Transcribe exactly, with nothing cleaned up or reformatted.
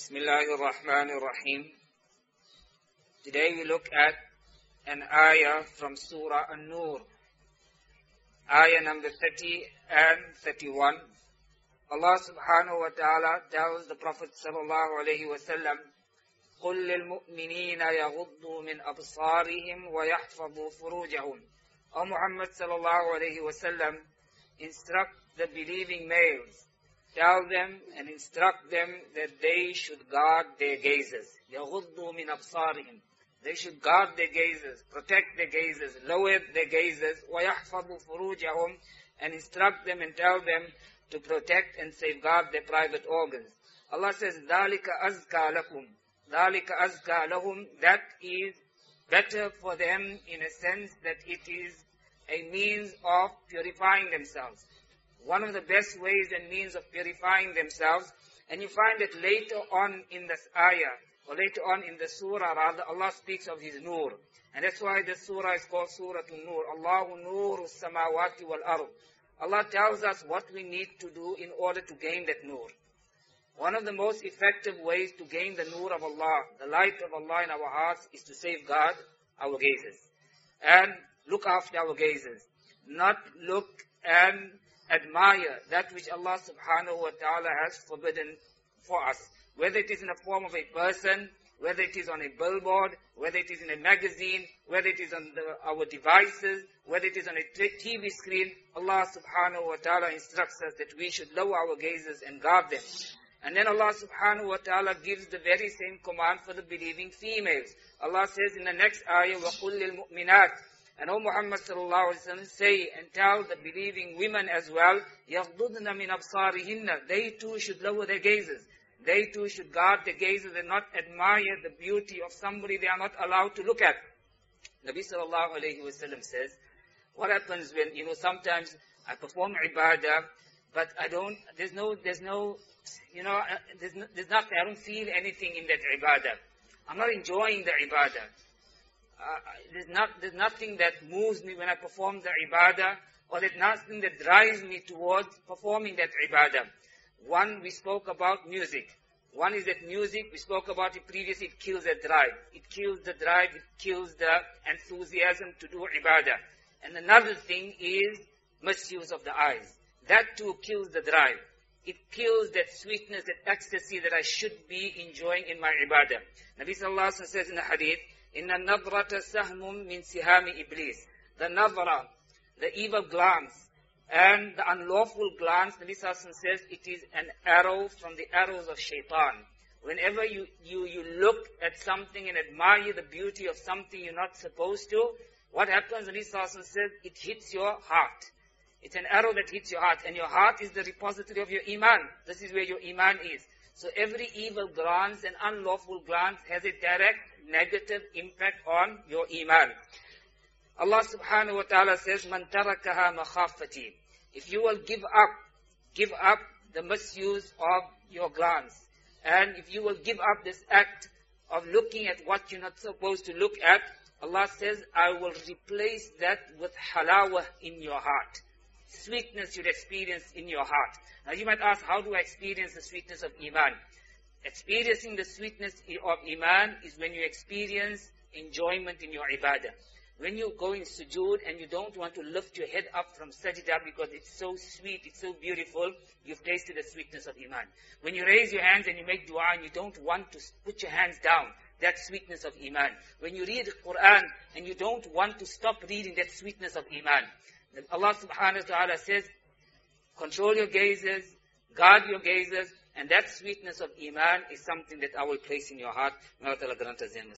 Bismillahir Rahmanir Rahim. Today we look at an ayah from Surah An-Nur, ayah number thirty and thirty-one. Allah subhanahu wa ta'ala tells the Prophet sallallahu alayhi wa sallam, قُلْ لِلْمُؤْمِنِينَ يَغُضُّوا مِنْ أَبْصَارِهِمْ وَيَحْفَظُوا فُرُوجَهُمْ. O Muhammad sallallahu alayhi wa sallam, instruct the believing males. Tell them and instruct them that they should guard their gazes. يَغُضُّوا مِنْ أَبْصَارِهِمْ. They should guard their gazes, protect their gazes, lower their gazes. وَيَحْفَظُوا فُرُوجَهُمْ. And instruct them and tell them to protect and safeguard their private organs. Allah says, ذَلِكَ أَزْكَى لَكُمْ. ذَلِكَ أَزْكَى لَهُمْ. That is better for them in a sense that it is a means of purifying themselves. One of the best ways and means of purifying themselves. And you find that later on in this ayah, or later on in the surah rather, Allah speaks of His nur. And that's why this surah is called Surah An-Nur. Allahu nuru samawati wal ard. Allah tells us what we need to do in order to gain that nur. One of the most effective ways to gain the nur of Allah, the light of Allah in our hearts, is to safeguard our gazes. And look after our gazes. Not look and admire that which Allah subhanahu wa ta'ala has forbidden for us. Whether it is in the form of a person, whether it is on a billboard, whether it is in a magazine, whether it is on the, our devices, whether it is on a T V screen, Allah subhanahu wa ta'ala instructs us that we should lower our gazes and guard them. And then Allah subhanahu wa ta'ala gives the very same command for the believing females. Allah says in the next ayah, وَقُلْ لِلْمُؤْمِنَاتِ. And O Muhammad sallallahu alaihi wasallam, say and tell the believing women as well, يَغْضُضْنَ مِنْ أَبْصَارِهِنَّ. They too should lower their gazes. They too should guard their gazes and not admire the beauty of somebody they are not allowed to look at. Nabi sallallahu alayhi wasallam says, what happens when, you know, sometimes I perform ibadah, but I don't, there's no, there's no, you know, there's, no, there's nothing, I don't feel anything in that ibadah. I'm not enjoying the ibadah. Uh, there's, not, there's nothing that moves me when I perform the ibadah, or there's nothing that drives me towards performing that ibadah. One, we spoke about music. One is that music, we spoke about it previously, it kills the drive. It kills the drive, it kills the enthusiasm to do ibadah. And another thing is misuse of the eyes. That too kills the drive. It kills that sweetness, that ecstasy that I should be enjoying in my ibadah. Nabi sallallahu alaihi wasallam says in the hadith, Inna nadrata sahmum min sihami iblis. The nadra, the evil glance, and the unlawful glance, Nabi sallallahu alaihi wasallam says, it is an arrow from the arrows of shaitan. Whenever you, you, you look at something and admire the beauty of something you're not supposed to, what happens, Nabi sallallahu alaihi wasallam says, it hits your heart. It's an arrow that hits your heart, and your heart is the repository of your iman. This is where your iman is. So every evil glance and unlawful glance has a direct negative impact on your iman. Allah subhanahu wa ta'ala says, Man tarakaha makhafati. If you will give up, give up the misuse of your glance. And if you will give up this act of looking at what you're not supposed to look at, Allah says, I will replace that with halawah in your heart. Sweetness you'll experience in your heart. Now you might ask, how do I experience the sweetness of iman? Experiencing the sweetness of iman is when you experience enjoyment in your ibadah. When you go in sujood and you don't want to lift your head up from sajda because it's so sweet, it's so beautiful, you've tasted the sweetness of iman. When you raise your hands and you make dua and you don't want to put your hands down, that's sweetness of iman. When you read the Quran and you don't want to stop reading, that sweetness of iman. Allah subhanahu wa ta'ala says, control your gazes, guard your gazes, and that sweetness of iman is something that I will place in your heart. May Allah grant us